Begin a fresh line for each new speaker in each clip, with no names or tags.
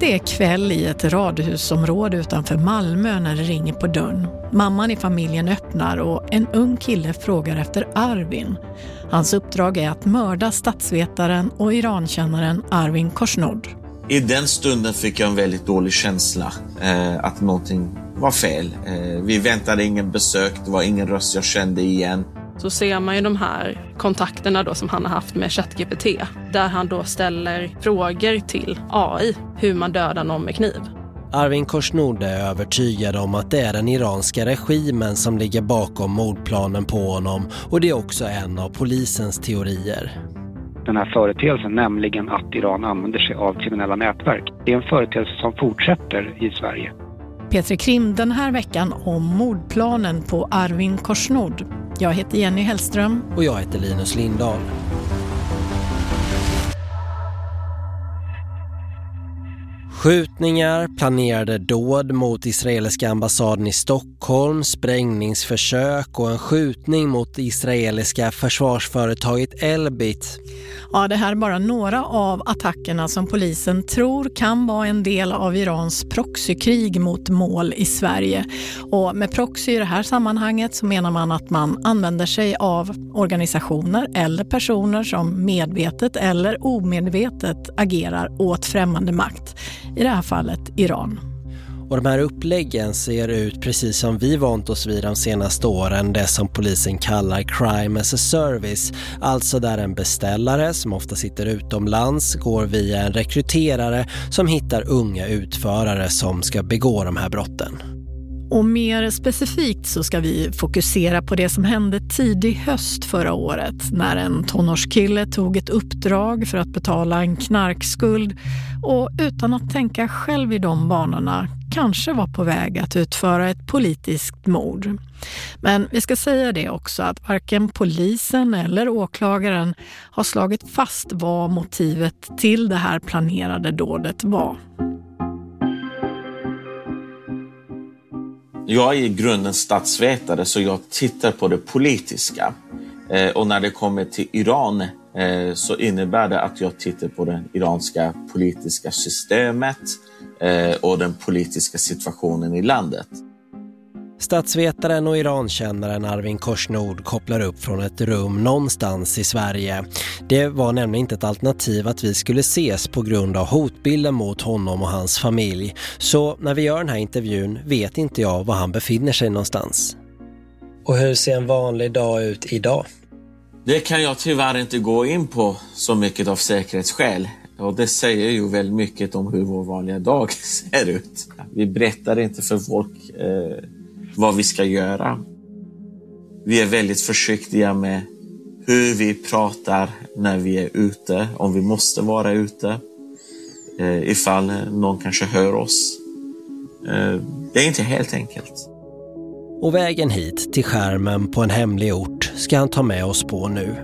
Det är kväll i ett radhusområde utanför Malmö när det ringer på dörren. Mamman i familjen öppnar och en ung kille frågar efter Arvin. Hans uppdrag är att mörda statsvetaren och Irankännaren Arvin Khoshnood.
I den stunden fick jag en väldigt dålig känsla att någonting var fel. Vi väntade ingen besök, det var ingen röst jag kände igen.
Så ser man ju de här kontakterna då som han har haft med ChatGPT. Där han då ställer frågor till AI hur man dödar någon med kniv.
Arvin Khoshnood är övertygad om att det är den iranska regimen som ligger bakom mordplanen på honom. Och det är också en av polisens teorier.
Den här företeelsen, nämligen att Iran använder sig av kriminella nätverk. Det är en företeelse som fortsätter i Sverige.
Petri Krim den här veckan om mordplanen på Arvin Khoshnood. Jag heter Jenny Hellström.
Och jag heter Linus Lindahl. Skjutningar, planerade dåd mot israeliska ambassaden i Stockholm, sprängningsförsök och en skjutning mot israeliska försvarsföretaget Elbit.
Ja, det här är bara några av attackerna som polisen tror kan vara en del av Irans proxykrig mot mål i Sverige. Och med proxy i det här sammanhanget så menar man att man använder sig av organisationer eller personer som medvetet eller omedvetet agerar åt främmande makt. I det här fallet Iran.
Och de här uppläggen ser ut precis som vi vant oss vid de senaste åren, det som polisen kallar crime as a service. Alltså där en beställare som ofta sitter utomlands går via en rekryterare som hittar unga utförare som ska begå de här brotten.
Och mer specifikt så ska vi fokusera på det som hände tidig höst förra året när en tonårskille tog ett uppdrag för att betala en knarkskuld och utan att tänka själv i de banorna kanske var på väg att utföra ett politiskt mord. Men vi ska säga det också att varken polisen eller åklagaren har slagit fast vad motivet till det här planerade dådet var.
Jag är i grunden statsvetare så jag tittar på det politiska. Och när det kommer till Iran så innebär det att jag tittar på det iranska politiska systemet och den politiska situationen i landet.
Statsvetaren och Irankännaren Arvin Khoshnood kopplar upp från ett rum någonstans i Sverige. Det var nämligen inte ett alternativ att vi skulle ses på grund av hotbilden mot honom och hans familj. Så när vi gör den här intervjun vet inte jag var han befinner sig någonstans. Och hur ser en vanlig dag ut idag?
Det kan jag tyvärr inte gå in på så mycket av säkerhetsskäl. Och det säger ju väldigt mycket om hur vår vanliga dag ser ut. Vi berättar inte för folk vad vi ska göra. Vi är väldigt försiktiga med hur vi pratar när vi är ute, om vi måste vara ute, ifall någon kanske hör oss. Det är inte helt enkelt.
Och vägen hit till skärmen på en hemlig ort ska han ta med oss på nu.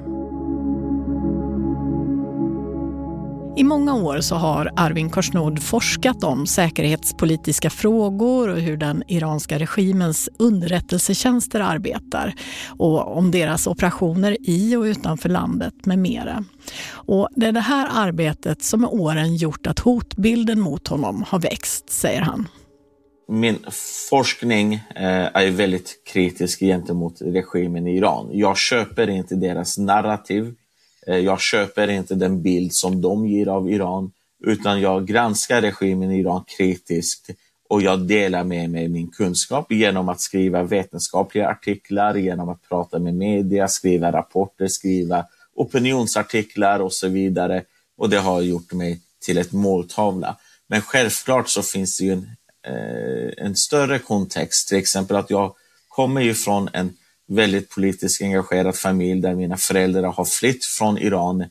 I många år så har Arvin Khoshnood forskat om säkerhetspolitiska frågor och hur den iranska regimens underrättelsetjänster arbetar och om deras operationer i och utanför landet med mera. Och det är det här arbetet som med åren gjort att hotbilden mot honom har växt, säger han.
Min forskning är väldigt kritisk gentemot regimen i Iran. Jag köper inte deras narrativ. Jag köper inte den bild som de ger av Iran, utan jag granskar regimen i Iran kritiskt och jag delar med mig min kunskap genom att skriva vetenskapliga artiklar, genom att prata med media, skriva rapporter, skriva opinionsartiklar och så vidare. Och det har gjort mig till ett måltavla. Men självklart så finns det ju en större kontext, till exempel att jag kommer ju från en väldigt politiskt engagerad familj där mina föräldrar har flytt från Iran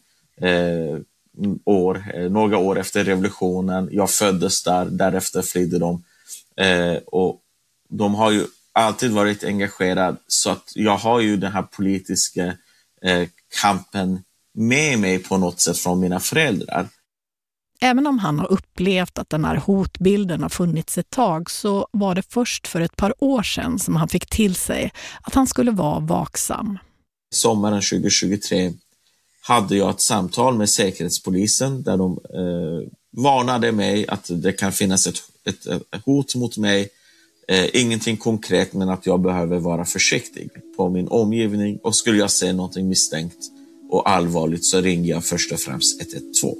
några år efter revolutionen. Jag föddes där, därefter flydde de. Och de har ju alltid varit engagerade, så att jag har ju den här politiska kampen med mig på något sätt från mina föräldrar.
Även om han har upplevt att den här hotbilden har funnits ett tag så var det först för ett par år sedan som han fick till sig att han skulle vara vaksam.
Sommaren 2023 hade jag ett samtal med Säkerhetspolisen där de varnade mig att det kan finnas ett hot mot mig. Ingenting konkret, men att jag behöver vara försiktig på min omgivning, och skulle jag se någonting misstänkt och allvarligt så ringer jag först och främst 112.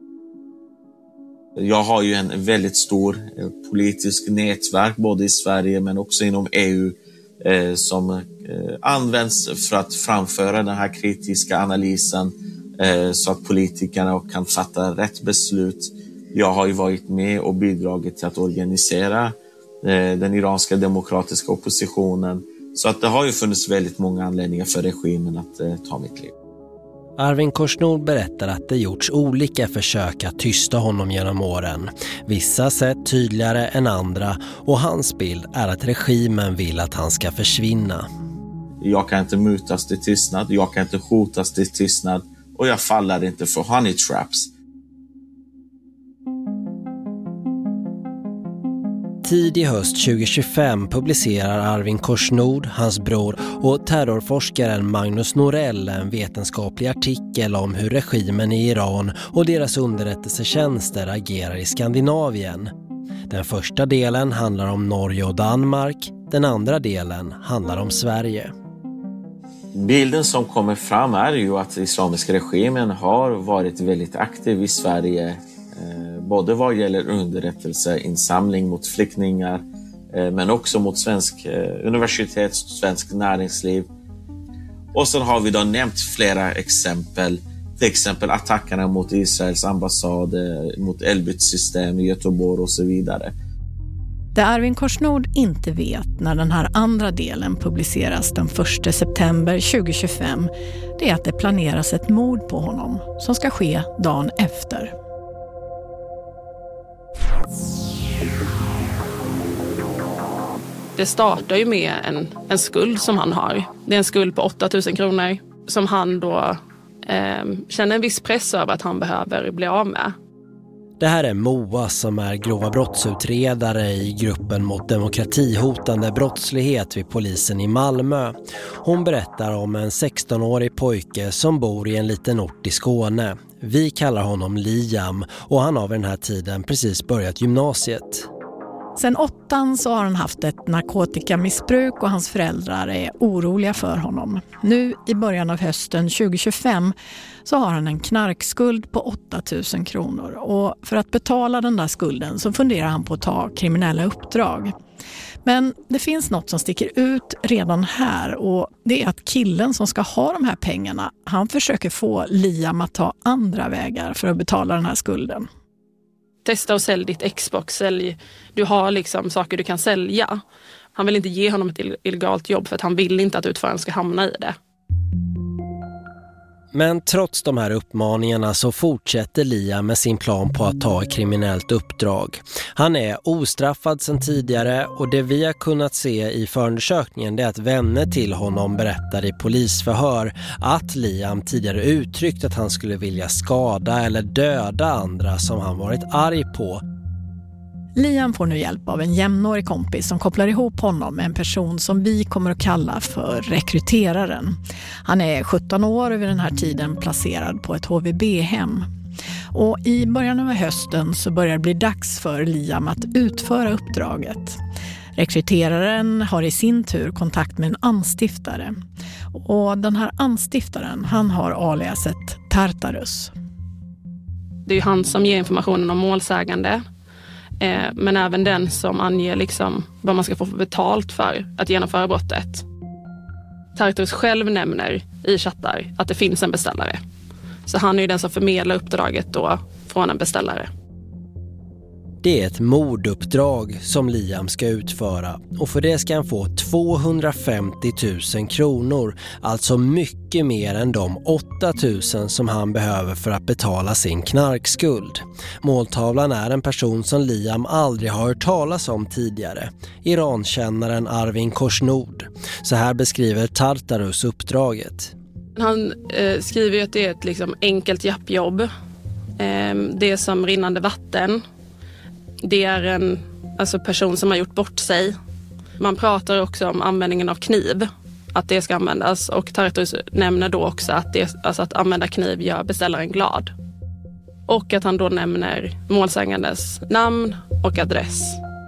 Jag har ju en väldigt stor politisk nätverk både i Sverige men också inom EU som används för att framföra den här kritiska analysen så att politikerna kan fatta rätt beslut. Jag har ju varit med och bidragit till att organisera den iranska demokratiska oppositionen, så att det har ju funnits väldigt många anledningar för regimen att ta mitt liv.
Arvin Khorshnod berättar att det gjorts olika försök att tysta honom genom åren. Vissa sätt tydligare än andra, och hans bild är att regimen vill att han ska försvinna.
Jag kan inte mutas till tystnad, jag kan inte hotas till tystnad, och jag faller inte för honey traps.
Tidig höst 2025 publicerar Arvin Khorshnod, hans bror och terrorforskaren Magnus Norell en vetenskaplig artikel om hur regimen i Iran och deras underrättelsetjänster agerar i Skandinavien. Den första delen handlar om Norge och Danmark, den andra delen handlar om Sverige.
Bilden som kommer fram är ju att islamiska regimen har varit väldigt aktiv i Sverige, både vad gäller underrättelseinsamling mot flyktingar men också mot svensk universitet, svensk näringsliv. Och sen har vi då nämnt flera exempel, till exempel attackerna mot Israels ambassad, mot Elbit-system i Göteborg och så vidare.
Det Arvin Khorshnod inte vet när den här andra delen publiceras den 1 september 2025, det är att det planeras ett mord på honom som ska ske dagen efter.
Det startar ju med en skuld som han har. Det är en skuld på 8 000 kronor som han då känner en viss press över att han behöver bli av med.
Det här är Moa som är grova brottsutredare i gruppen mot demokratihotande brottslighet vid polisen i Malmö. Hon berättar om en 16-årig pojke som bor i en liten ort i Skåne. Vi kallar honom Liam och han har vid den här tiden precis börjat gymnasiet.
Sen 8 så har han haft ett narkotikamissbruk och hans föräldrar är oroliga för honom. Nu i början av hösten 2025 så har han en knarkskuld på 8 000 kronor. Och för att betala den där skulden så funderar han på att ta kriminella uppdrag. Men det finns något som sticker ut redan här, och det är att killen som ska ha de här pengarna, han försöker få Liam att ta andra vägar för att betala den här skulden.
Testa och sälj ditt Xbox, sälj. Du har liksom saker du kan sälja. Han vill inte ge honom ett illegalt jobb för att han vill inte att utföraren ska hamna i det.
Men trots de här uppmaningarna så fortsätter Liam med sin plan på att ta ett kriminellt uppdrag. Han är ostraffad sedan tidigare, och det vi har kunnat se i förundersökningen är att vänner till honom berättar i polisförhör att Liam tidigare uttryckt att han skulle vilja skada eller döda andra som han varit arg på.
Liam får nu hjälp av en jämnårig kompis som kopplar ihop honom med en person som vi kommer att kalla för rekryteraren. Han är 17 år och vid den här tiden placerad på ett HVB-hem. Och i början av hösten så börjar det bli dags för Liam att utföra uppdraget. Rekryteraren har i sin tur kontakt med en anstiftare. Och den här anstiftaren, han har aliaset Tartarus.
Det är ju han som ger informationen om målsägande. Men även den som anger liksom vad man ska få betalt för att genomföra brottet. Tartarus själv nämner i chattar att det finns en beställare. Så han är ju den som förmedlar uppdraget då från en beställare.
Det är ett morduppdrag som Liam ska utföra, och för det ska han få 250 000 kronor, alltså mycket mer än de 8 000 som han behöver för att betala sin knarkskuld. Måltavlan är en person som Liam aldrig har hört talas om tidigare, Irankännaren Arvin Khorshnod. Så här beskriver Tartarus uppdraget.
Han skriver ju att det är ett liksom enkelt jappjobb. Det är som rinnande vatten. Det är en person som har gjort bort sig. Man pratar också om användningen av kniv, att det ska användas. Och Tartarus nämner då också att, att använda kniv gör beställaren glad. Och att han då nämner målsägandes namn och adress.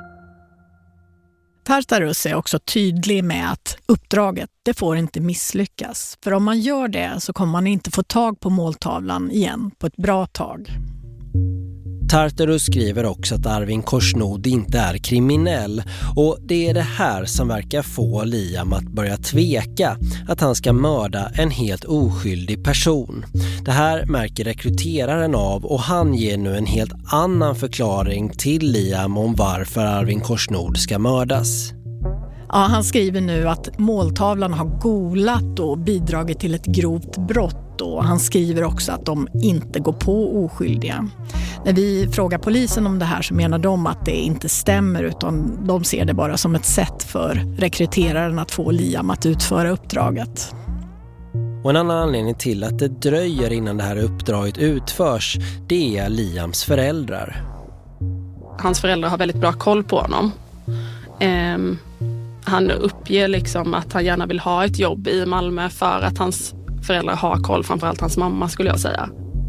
Tartarus är också tydlig med att uppdraget, det får inte misslyckas. För om man gör det så kommer man inte få tag på måltavlan igen på ett bra tag.
Tartarus skriver också att Arvin Korsnod inte är kriminell, och det är det här som verkar få Liam att börja tveka att han ska mörda en helt oskyldig person. Det här märker rekryteraren av, och han ger nu en helt annan förklaring till Liam om varför Arvin Korsnod ska mördas.
Ja, han skriver nu att måltavlan har golat och bidragit till ett grovt brott, och han skriver också att de inte går på oskyldiga. När vi frågar polisen om det här så menar de att det inte stämmer, utan de ser det bara som ett sätt för rekryteraren att få Liam att utföra uppdraget.
Och en annan anledning till att det dröjer innan det här uppdraget utförs, det är Liams föräldrar.
Hans föräldrar har väldigt bra koll på honom. Han uppger liksom att han gärna vill ha ett jobb i Malmö för att hans föräldrar har koll, framförallt hans mamma skulle jag säga.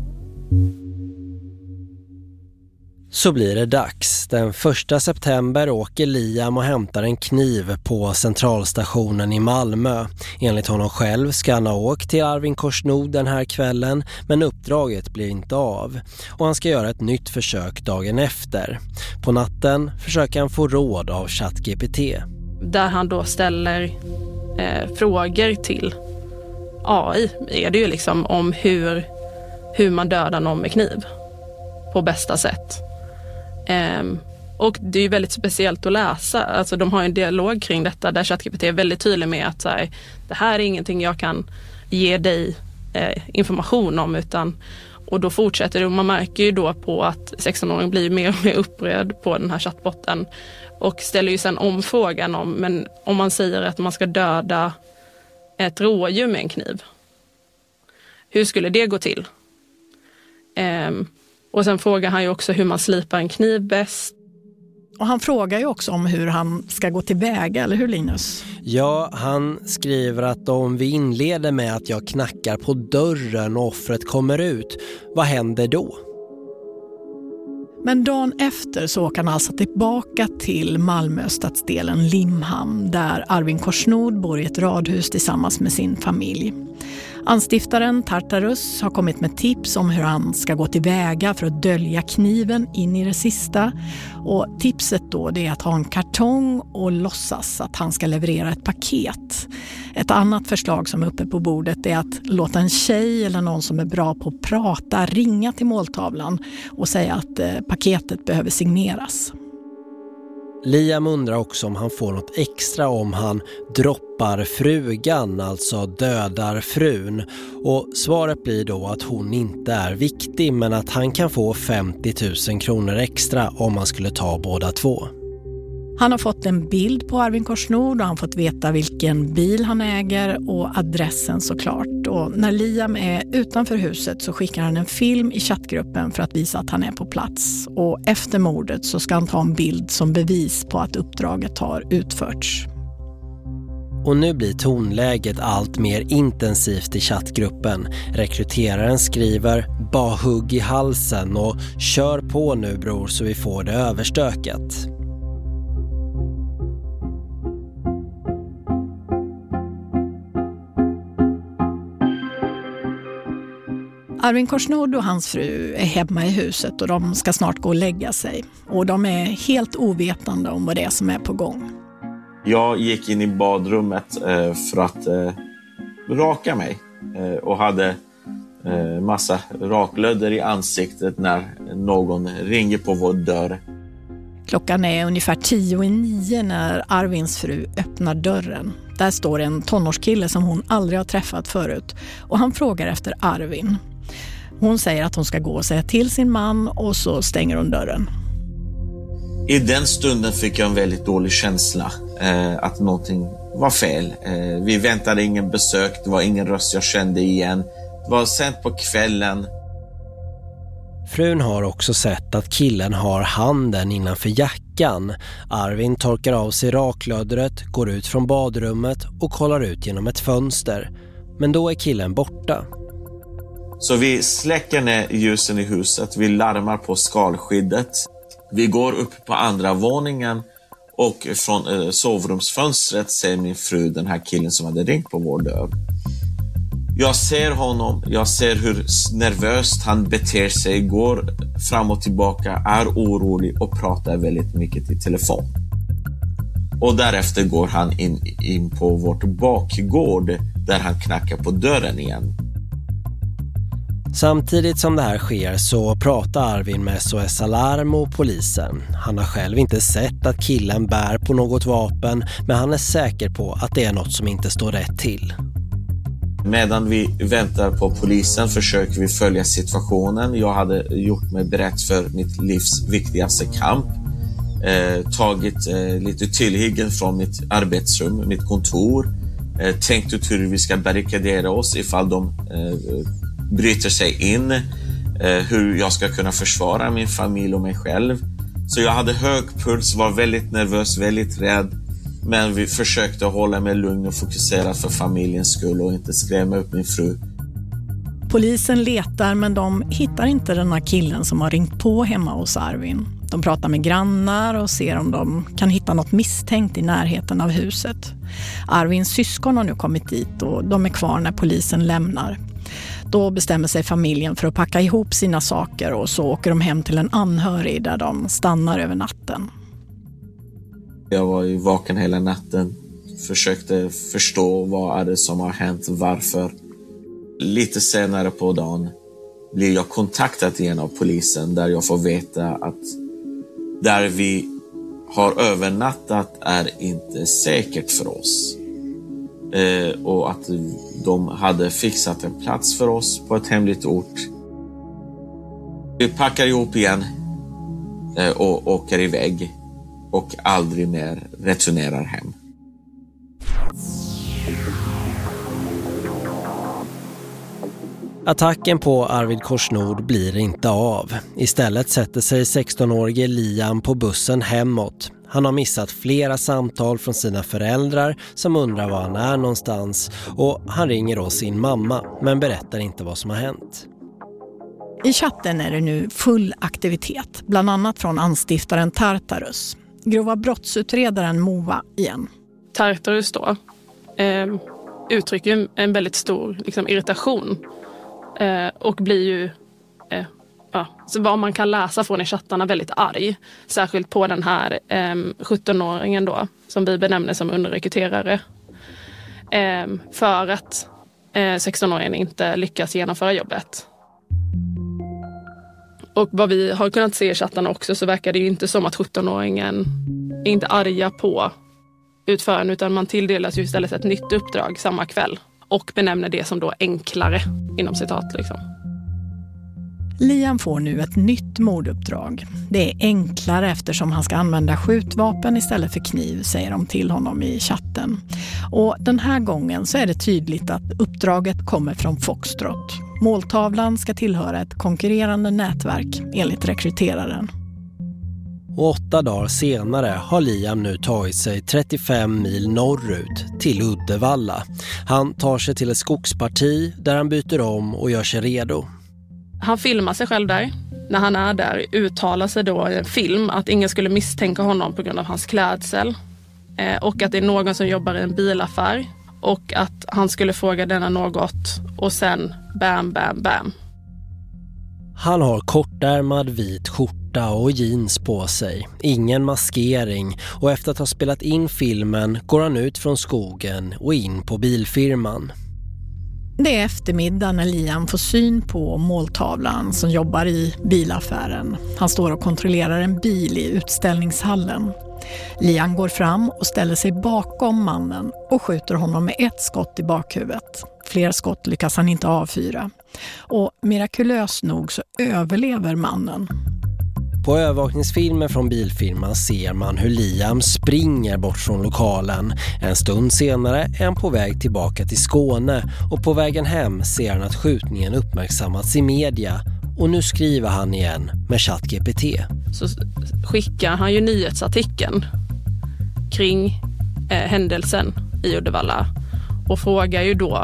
Så blir det dags. Den 1 september åker Liam och hämtar en kniv på centralstationen i Malmö. Enligt honom själv ska han ha åkt till Arvin Korsnod den här kvällen, men uppdraget blir inte av. Och han ska göra ett nytt försök dagen efter. På natten försöker han få råd av ChatGPT.
Där han då ställer frågor till AI är det ju liksom om hur man dödar någon med kniv på bästa sätt. Och det är ju väldigt speciellt att läsa. Alltså de har en dialog kring detta där ChatGPT är väldigt tydlig med att så här, det här är ingenting jag kan ge dig information om, och då fortsätter det, och man märker ju då på att 16-åringen blir mer och mer upprörd på den här chattbotten och ställer ju sen om frågan men om man säger att man ska döda ett rådjur med en kniv, hur skulle det gå till? Och sen frågar han ju också hur man slipar en kniv bäst.
Och han frågar ju också om hur han ska gå tillväga, eller hur Linus?
Ja, han skriver att om vi inleder med att jag knackar på dörren och offret kommer ut, vad händer då?
Men dagen efter så åker han alltså tillbaka till Malmö-stadsdelen Limhamn, där Arvin Korsnod bor i ett radhus tillsammans med sin familj. Anstiftaren Tartarus har kommit med tips om hur han ska gå tillväga för att dölja kniven in i det sista. Och tipset då, det är att ha en kartong och låtsas att han ska leverera ett paket. Ett annat förslag som är uppe på bordet är att låta en tjej eller någon som är bra på att prata ringa till måltavlan och säga att paketet behöver signeras.
Liam undrar också om han får något extra om han droppar frugan, alltså dödar frun. Och svaret blir då att hon inte är viktig, men att han kan få 50 000 kronor extra om man skulle ta båda två.
Han har fått en bild på Arvin Korsnod och han har fått veta vilken bil han äger och adressen såklart. Och när Liam är utanför huset så skickar han en film i chattgruppen för att visa att han är på plats. Och efter mordet så ska han ta en bild som bevis på att uppdraget har utförts.
Och nu blir tonläget allt mer intensivt i chattgruppen. Rekryteraren skriver "bara hugg i halsen" och "kör på nu bror så vi får det överstökat".
Arvin Korsnod och hans fru är hemma i huset och de ska snart gå och lägga sig. Och de är helt ovetande om vad det är som är på gång.
Jag gick in i badrummet för att raka mig och hade massa raklödder i ansiktet när någon ringer på vår dörr.
Klockan är ungefär 10:09 när Arvins fru öppnar dörren. Där står en tonårskille som hon aldrig har träffat förut och han frågar efter Arvin. Hon säger att hon ska gå och säga till sin man och så stänger hon dörren.
I den stunden fick jag en väldigt dålig känsla att någonting var fel. Vi väntade ingen besök, det var ingen röst jag kände igen. Det var sent på kvällen.
Frun har också sett att killen har handen innanför jackan. Arvin torkar av sig raklödret, går ut från badrummet och kollar ut genom ett fönster. Men då är killen borta.
Så vi släcker ner ljusen i huset, vi larmar på skalskyddet. Vi går upp på andra våningen och från sovrumsfönstret ser min fru den här killen som hade ringt på vår dörr. Jag ser honom, jag ser hur nervöst han beter sig, går fram och tillbaka, är orolig och pratar väldigt mycket i telefon. Och därefter går han in på vårt bakgård där han knackar på dörren igen.
Samtidigt som det här sker så pratar Arvin med SOS Alarm och polisen. Han har själv inte sett att killen bär på något vapen, men han är säker på att det är något som inte står rätt till.
Medan vi väntar på polisen försöker vi följa situationen. Jag hade gjort mig beredd för mitt livs viktigaste kamp. Tagit lite tillhyggen från mitt arbetsrum, mitt kontor. Tänkt ut hur vi ska barrikadera oss ifall de bryter sig in. Hur jag ska kunna försvara min familj och mig själv. Så jag hade hög puls, var väldigt nervös, väldigt rädd. Men vi försökte hålla mig lugn och fokusera för familjens skull och inte skrämma upp min fru.
Polisen letar men de hittar inte den här killen som har ringt på hemma hos Arvin. De pratar med grannar och ser om de kan hitta något misstänkt i närheten av huset. Arvins syskon har nu kommit dit och de är kvar när polisen lämnar. Då bestämmer sig familjen för att packa ihop sina saker och så åker de hem till en anhörig där de stannar över natten.
Jag var ju vaken hela natten, försökte förstå vad är det som har hänt, varför. Lite senare på dagen blir jag kontaktad igen av polisen där jag får veta att där vi har övernattat är inte säkert för oss. Och att de hade fixat en plats för oss på ett hemligt ort. Vi packar ihop igen och åker iväg och aldrig mer returnerar hem.
Attacken på Arvid Korsnord blir inte av. Istället sätter sig 16-årige Liam på bussen hemåt. Han har missat flera samtal från sina föräldrar som undrar var han är någonstans, och han ringer då sin mamma men berättar inte vad som har hänt.
I chatten är det nu full aktivitet, bland annat från anstiftaren Tartarus. Grova brottsutredaren Moa igen.
Tartarus då uttrycker en väldigt stor irritation och blir ju så vad man kan läsa från i chattarna väldigt arg. Särskilt på den här 17-åringen då som vi benämner som underrekryterare. För att 16-åringen inte lyckas genomföra jobbet. Och vad vi har kunnat se i chattarna också så verkar det ju inte som att 17-åringen är inte arga på utföraren, utan man tilldelas ju istället ett nytt uppdrag samma kväll och benämner det som då enklare inom citat liksom.
Liam får nu ett nytt morduppdrag. Det är enklare eftersom han ska använda skjutvapen istället för kniv, säger de till honom i chatten. Och den här gången så är det tydligt att uppdraget kommer från Foxtrot. Måltavlan ska tillhöra ett konkurrerande nätverk enligt rekryteraren.
Och 8 dagar senare har Liam nu tagit sig 35 mil norrut till Uddevalla. Han tar sig till ett skogsparti där han byter om och gör sig redo.
Han filmar sig själv där. När han är där uttalar sig då i en film att ingen skulle misstänka honom på grund av hans klädsel. Och att det är någon som jobbar i en bilaffär. Och att han skulle fråga denna något. Och sen bam, bam, bam.
Han har kortärmad vit skjorta och jeans på sig. Ingen maskering. Och efter att ha spelat in filmen går han ut från skogen och in på bilfirman.
Det är eftermiddag när Liam får syn på måltavlan som jobbar i bilaffären. Han står och kontrollerar en bil i utställningshallen. Liam går fram och ställer sig bakom mannen och skjuter honom med ett skott i bakhuvudet. Fler skott lyckas han inte avfyra. Och mirakulöst nog så överlever mannen.
På övervakningsfilmer från bilfirman ser man hur Liam springer bort från lokalen. En stund senare är han på väg tillbaka till Skåne och på vägen hem ser han att skjutningen uppmärksammats i media. Och nu skriver han igen med ChatGPT.
Så skickar han ju nyhetsartikeln kring händelsen i Uddevalla och frågar ju då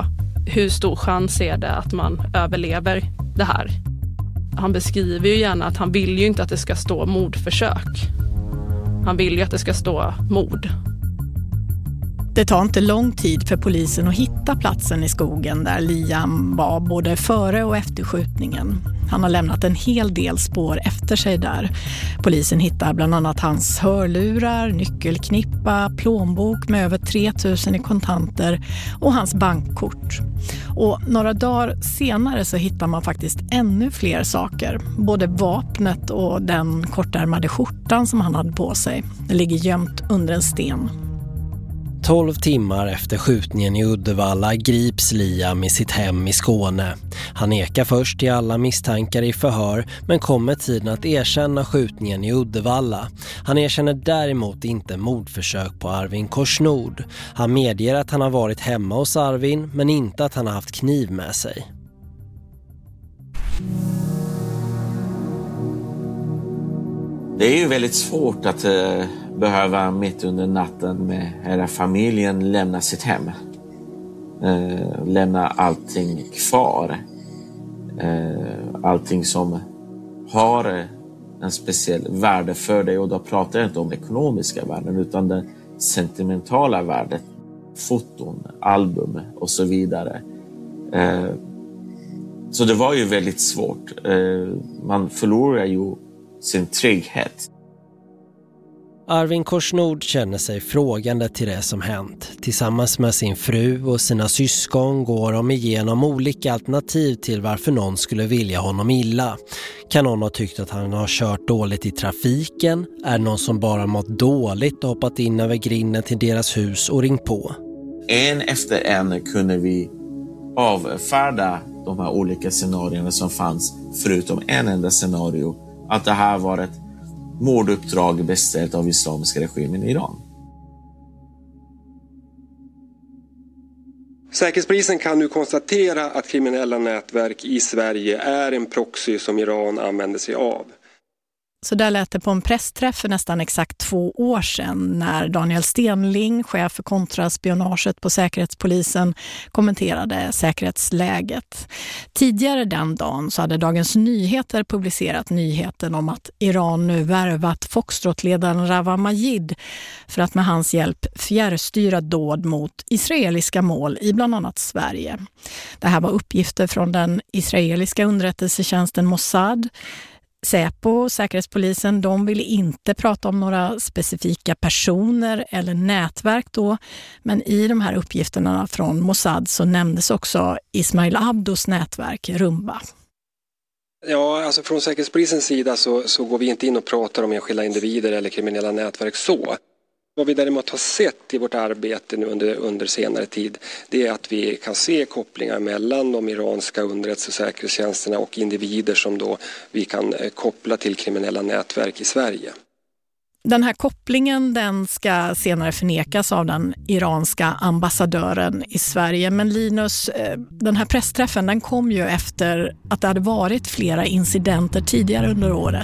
hur stor chans är det att man överlever det här? Han beskriver ju gärna att han vill ju inte att det ska stå mordförsök. Han vill ju att det ska stå mord.
Det tar inte lång tid för polisen att hitta platsen i skogen där Liam var både före och efter skjutningen. Han har lämnat en hel del spår efter sig där. Polisen hittar bland annat hans hörlurar, nyckelknippa, plånbok med över 3 000 i kontanter och hans bankkort. Och några dagar senare så hittar man faktiskt ännu fler saker. Både vapnet och den kortärmade skjortan som han hade på sig. Det ligger gömt under en sten.
12 timmar efter skjutningen i Uddevalla grips Liam i sitt hem i Skåne. Han nekar först till alla misstankar i förhör men kommer tiden att erkänna skjutningen i Uddevalla. Han erkänner däremot inte mordförsök på Arvin Korsnod. Han medger att han har varit hemma hos Arvin men inte att han har haft kniv med sig.
Det är ju väldigt svårt att behöva mitt under natten med hela familjen lämna sitt hem. Lämna allting kvar. Allting som har en speciell värde för dig. Och då pratar jag inte om ekonomiska värden utan det sentimentala värdet. Foton, album och så vidare. Så det var ju väldigt svårt. Man förlorar ju sin trygghet.
Arvin Korsnod känner sig frågande till det som hänt. Tillsammans med sin fru och sina syskon går de igenom olika alternativ till varför någon skulle vilja honom illa. Kan någon ha tyckt att han har kört dåligt i trafiken? Är det någon som bara mått dåligt och hoppat in över grinden till deras hus och ringt på?
En efter en kunde vi avfärda de här olika scenarierna som fanns förutom en enda scenario. Att det här var ett morduppdrag beställt av islamiska regimen i Iran.
Säkerhetspolisen kan nu konstatera att kriminella nätverk i Sverige är en proxy som Iran använder sig av.
Så där lät det på en pressträff för nästan exakt 2 år sedan när Daniel Stenling, chef för kontraspionaget på Säkerhetspolisen, kommenterade säkerhetsläget. Tidigare den dagen så hade Dagens Nyheter publicerat nyheten om att Iran nu värvat Foxtrot-ledaren Rawa Majid för att med hans hjälp fjärrstyra dåd mot israeliska mål i bland annat Sverige. Det här var uppgifter från den israeliska underrättelsetjänsten Mossad. Säpo, Säkerhetspolisen, de ville inte prata om några specifika personer eller nätverk då, men i de här uppgifterna från Mossad så nämndes också Ismail Abdos nätverk Rumba.
Ja, alltså från Säkerhetspolisens sida så går vi inte in och pratar om enskilda individer eller kriminella nätverk så. Vad vi däremot har sett i vårt arbete nu under senare tid, det är att vi kan se kopplingar mellan de iranska underrättelse- och säkerhetstjänsterna och individer som då vi kan koppla till kriminella nätverk i Sverige.
Den här kopplingen den ska senare förnekas av den iranska ambassadören i Sverige. Men Linus, den här pressträffen den kom ju efter att det hade varit flera incidenter tidigare under året.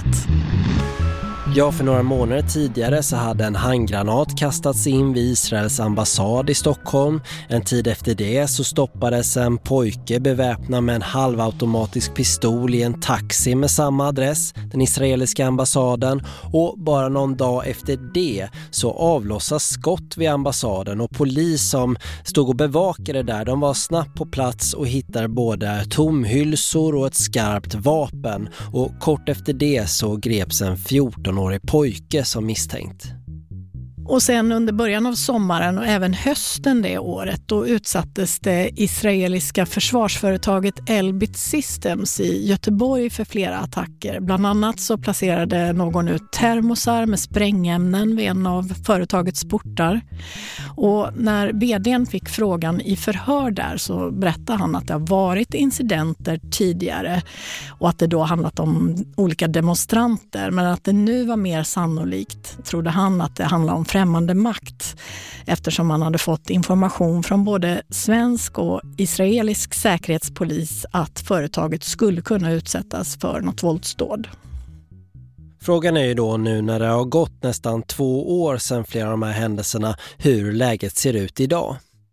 Ja, för några månader tidigare så hade en handgranat kastats in vid Israels ambassad i Stockholm. En tid efter det så stoppades en pojke beväpnad med en halvautomatisk pistol i en taxi med samma adress, den israeliska ambassaden. Och bara någon dag efter det så avlossas skott vid ambassaden och polis som stod och bevakade där, de var snabbt på plats och hittar både tomhylsor och ett skarpt vapen. Och kort efter det så greps en 14-årig pojke som misstänkt.
Och sen under början av sommaren och även hösten det året då utsattes det israeliska försvarsföretaget Elbit Systems i Göteborg för flera attacker. Bland annat så placerade någon ut termosar med sprängämnen vid en av företagets portar. Och när vdn fick frågan i förhör där så berättade han att det har varit incidenter tidigare och att det då handlat om olika demonstranter, men att det nu var mer sannolikt trodde han att det handlade om främmande makt eftersom man hade fått information från både svensk och israelisk säkerhetspolis att företaget skulle kunna utsättas för något våldsdåd.
Frågan är ju då nu när det har gått nästan 2 år sedan flera av de här händelserna hur läget ser ut idag.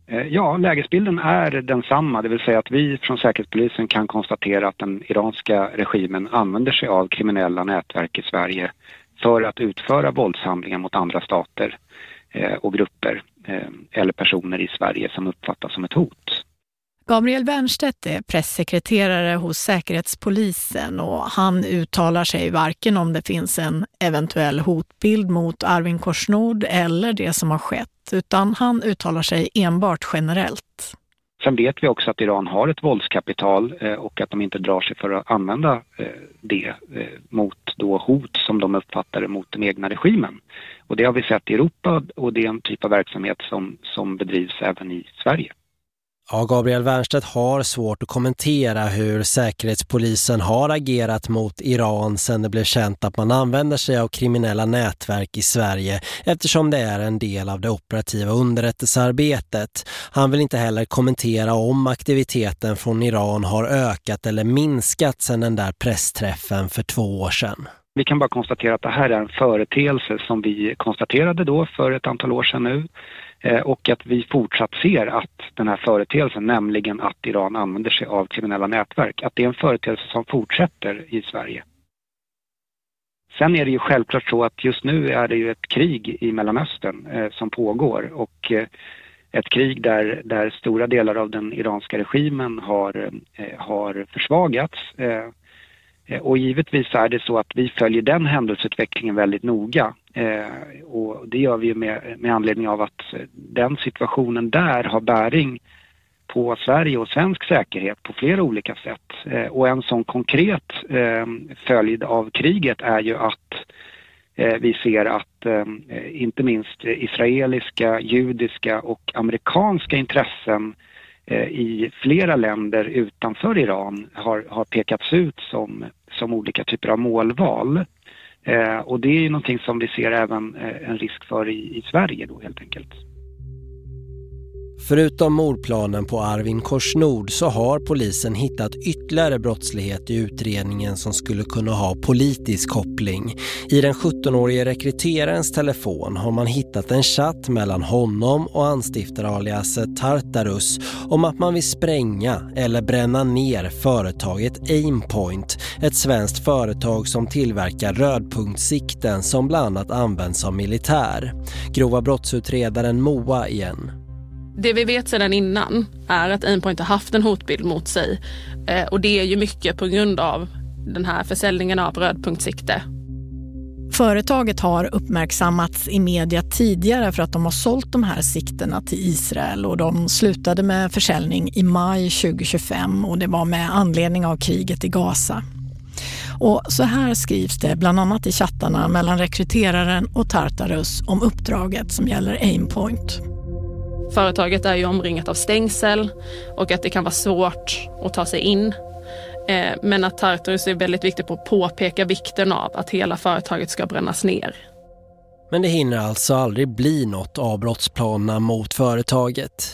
Ja, lägesbilden är densamma. Det vill säga att vi från Säkerhetspolisen kan konstatera att den iranska regimen använder sig av kriminella nätverk i Sverige för att utföra våldshandlingar mot andra stater och grupper eller personer i Sverige som uppfattas som ett hot.
Gabriel Wernstedt är pressekreterare hos Säkerhetspolisen och han uttalar sig varken om det finns en eventuell hotbild mot Arvin Khorshnod eller det som har skett, utan han uttalar sig enbart generellt.
Sen vet vi också att Iran har ett våldskapital och att de inte drar sig för att använda det mot då hot som de uppfattar mot den egna regimen. Och det har vi sett i Europa och det är en typ av verksamhet som bedrivs även i Sverige.
Ja, Gabriel Wernstedt har svårt att kommentera hur Säkerhetspolisen har agerat mot Iran sedan det blev känt att man använder sig av kriminella nätverk i Sverige eftersom det är en del av det operativa underrättelsearbetet. Han vill inte heller kommentera om aktiviteten från Iran har ökat eller minskat sedan den där pressträffen för 2 år sedan.
Vi kan bara konstatera att det här är en företeelse som vi konstaterade då för ett antal år sedan nu. Och att vi fortsatt ser att den här företeelsen, nämligen att Iran använder sig av kriminella nätverk, att det är en företeelse som fortsätter i Sverige. Sen är det ju självklart så att just nu är det ju ett krig i Mellanöstern som pågår och ett krig där stora delar av den iranska regimen har försvagats. Och givetvis är det så att vi följer den händelseutvecklingen väldigt noga. Och det gör vi med anledning av att den situationen där har bäring på Sverige och svensk säkerhet på flera olika sätt. Och en sån konkret följd av kriget är ju att vi ser att inte minst israeliska, judiska och amerikanska intressen i flera länder utanför Iran har pekats ut som olika typer av målval. Och det är ju någonting som vi ser även en risk för i Sverige då helt enkelt.
Förutom mordplanen på Arvin Khorshnod så har polisen hittat ytterligare brottslighet i utredningen som skulle kunna ha politisk koppling. I den 17-årige rekryterarens telefon har man hittat en chatt mellan honom och anstiftaraliaset Tartarus om att man vill spränga eller bränna ner företaget Aimpoint, ett svenskt företag som tillverkar rödpunktssikten som bland annat används av militär. Grova brottsutredaren Moa igen.
Det vi vet sedan innan är att Aimpoint har haft en hotbild mot sig och det är ju mycket på grund av den här försäljningen av rödpunktsikte.
Företaget har uppmärksammats i media tidigare för att de har sålt de här sikterna till Israel och de slutade med försäljning i maj 2025 och det var med anledning av kriget i Gaza. Och så här skrivs det bland annat i chattarna mellan rekryteraren och Tartarus om uppdraget som gäller Aimpoint.
Företaget är ju omringat av stängsel och att det kan vara svårt att ta sig in. Men att Tartarus är väldigt viktigt på att påpeka vikten av att hela företaget ska brännas ner.
Men det hinner alltså aldrig bli något av brottsplanerna mot företaget.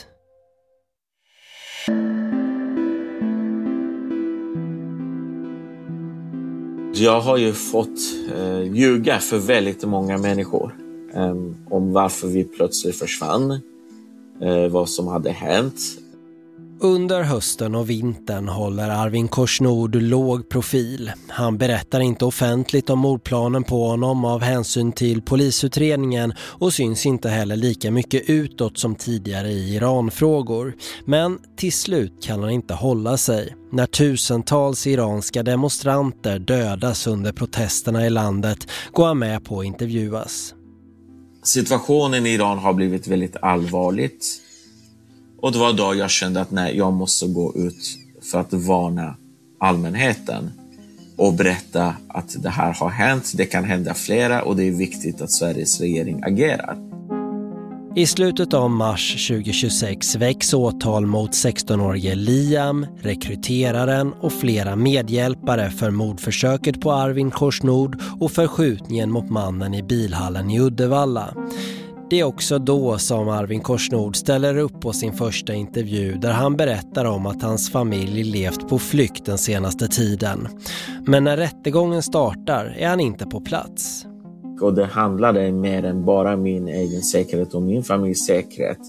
Jag har ju fått ljuga för väldigt många människor om varför vi plötsligt försvann. Vad som hade hänt.
Under hösten och vintern håller Arvin Khorshnod låg profil. Han berättar inte offentligt om mordplanen på honom av hänsyn till polisutredningen och syns inte heller lika mycket utåt som tidigare i Iranfrågor. Men till slut kan han inte hålla sig. När tusentals iranska demonstranter dödas under protesterna i landet går han med på att intervjuas.
Situationen i Iran har blivit väldigt allvarligt. Och det var då jag kände att nej, jag måste gå ut för att varna allmänheten. Och berätta att det här har hänt, det kan hända flera och det är viktigt att Sveriges regering agerar.
I slutet av mars 2026 väcks åtal mot 16-årige Liam, rekryteraren och flera medhjälpare för mordförsöket på Arvin Khorshnod och för skjutningen mot mannen i bilhallen i Uddevalla. Det är också då som Arvin Khorshnod ställer upp på sin första intervju där han berättar om att hans familj levt på flykt den senaste tiden. Men när rättegången startar är han inte på plats.
Och det handlade mer än bara min egen säkerhet och min familjs säkerhet.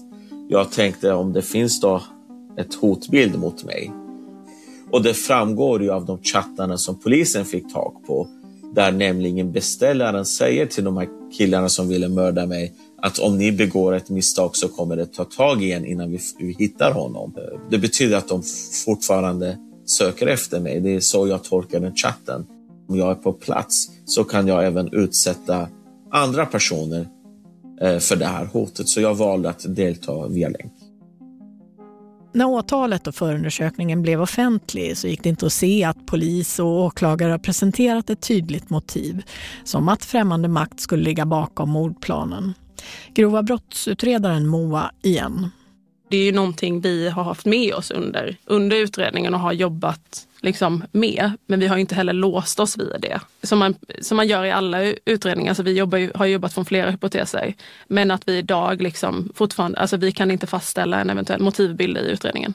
Jag tänkte om det finns då ett hotbild mot mig. Och det framgår ju av de chattarna som polisen fick tag på. Där nämligen beställaren säger till de här killarna som ville mörda mig att om ni begår ett misstag så kommer det ta tag igen innan vi hittar honom. Det betyder att de fortfarande söker efter mig. Det är så jag tolkar den chatten. Om jag är på plats så kan jag även utsätta andra personer för det här hotet. Så jag valde att delta via länk.
När åtalet och förundersökningen blev offentlig så gick det inte att se att polis och åklagare presenterat ett tydligt motiv, som att främmande makt skulle ligga bakom mordplanen. Grova brottsutredaren Moa igen.
Det är ju någonting vi har haft med oss under utredningen och har jobbat liksom med, men vi har inte heller låst oss vid det. Som man gör i alla utredningar, så vi har jobbat från flera hypoteser, men att vi idag liksom fortfarande, alltså vi kan inte fastställa en eventuell motivbild i utredningen.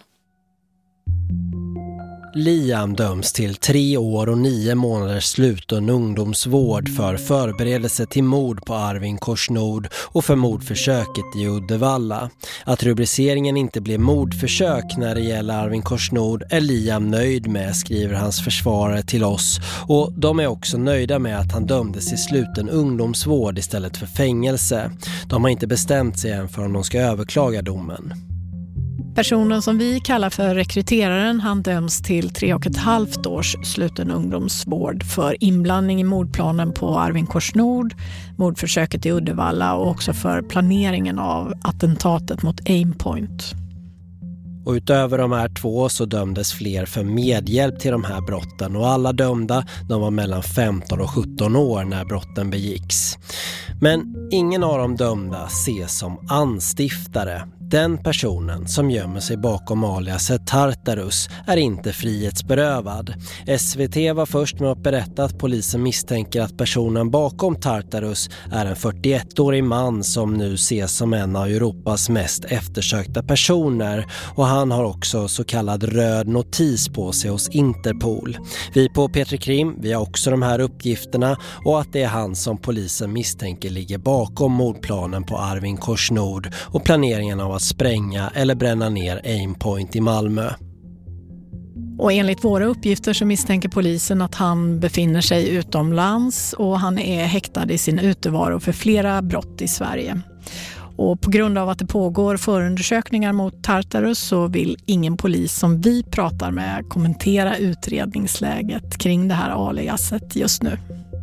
Liam döms till 3 år och 9 månaders sluten ungdomsvård för förberedelse till mord på Arvin Korsnod och för mordförsöket i Uddevalla. Att rubriceringen inte blev mordförsök när det gäller Arvin Korsnod är Liam nöjd med, skriver hans försvarare till oss. Och de är också nöjda med att han dömdes till sluten ungdomsvård istället för fängelse. De har inte bestämt sig än för om de ska överklaga domen.
Personen som vi kallar för rekryteraren, han döms till 3,5 års sluten ungdomsvård för inblandning i mordplanen på Arvin Korsnod, mordförsöket i Uddevalla och också för planeringen av attentatet mot Aimpoint.
Och utöver de här 2 så dömdes fler för medhjälp till de här brotten, och alla dömda, de var mellan 15 och 17 år när brotten begicks. Men ingen av de dömda ses som anstiftare. Den personen som gömmer sig bakom aliaset Tartarus är inte frihetsberövad. SVT var först med att berätta att polisen misstänker att personen bakom Tartarus är en 41-årig man som nu ses som en av Europas mest eftersökta personer, och han har också så kallad röd notis på sig hos Interpol. Vi på Petri Krim, vi har också de här uppgifterna, och att det är han som polisen misstänker ligger bakom mordplanen på Arvin Korsnod och planeringen av att spränga eller bränna ner Aimpoint i Malmö.
Och enligt våra uppgifter så misstänker polisen att han befinner sig utomlands och han är häktad i sin utevaro för flera brott i Sverige. Och på grund av att det pågår förundersökningar mot Tartarus så vill ingen polis som vi pratar med kommentera utredningsläget kring det här aliaset just nu.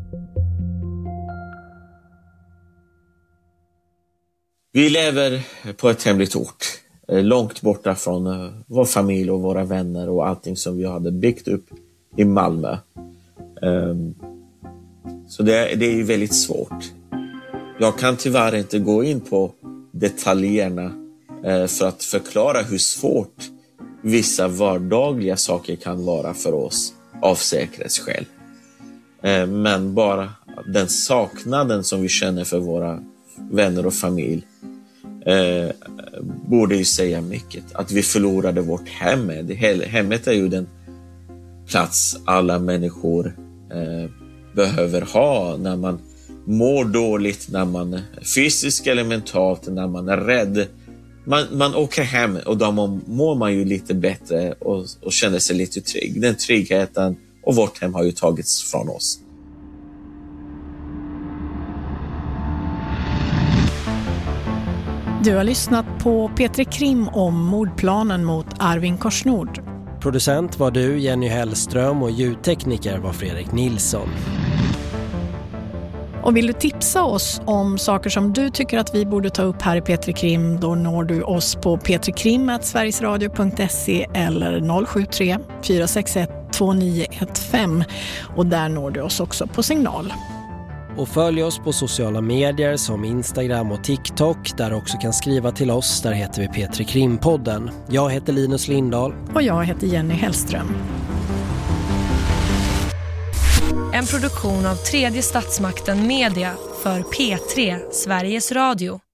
Vi lever på ett hemligt ort, långt borta från vår familj och våra vänner och allting som vi hade byggt upp i Malmö. Så det är ju väldigt svårt. Jag kan tyvärr inte gå in på detaljerna för att förklara hur svårt vissa vardagliga saker kan vara för oss av säkerhetsskäl. Men bara den saknaden som vi känner för våra vänner och familj borde ju säga mycket. Att vi förlorade vårt hem. Hemmet är ju den plats alla människor behöver ha när man mår dåligt, när man är fysiskt eller mentalt, när man är rädd. Man åker hem och då mår man ju lite bättre och känner sig lite trygg. Den tryggheten och vårt hem har ju tagits från oss.
Du har lyssnat på Petri Krim om mordplanen mot Arvin Korsnod.
Producent var du, Jenny Hellström, och ljudtekniker var Fredrik Nilsson.
Och vill du tipsa oss om saker som du tycker att vi borde ta upp här i Petri Krim, då når du oss på petrikrim@sverigesradio.se eller 073 461 2915, och där når du oss också på signal.
Och följ oss på sociala medier som Instagram och TikTok, där du också kan skriva till oss. Där heter vi Petri Krim-podden. Jag heter Linus Lindahl.
Och jag heter Jenny Hellström.
En produktion av Tredje Statsmakten Media för P3 Sveriges Radio.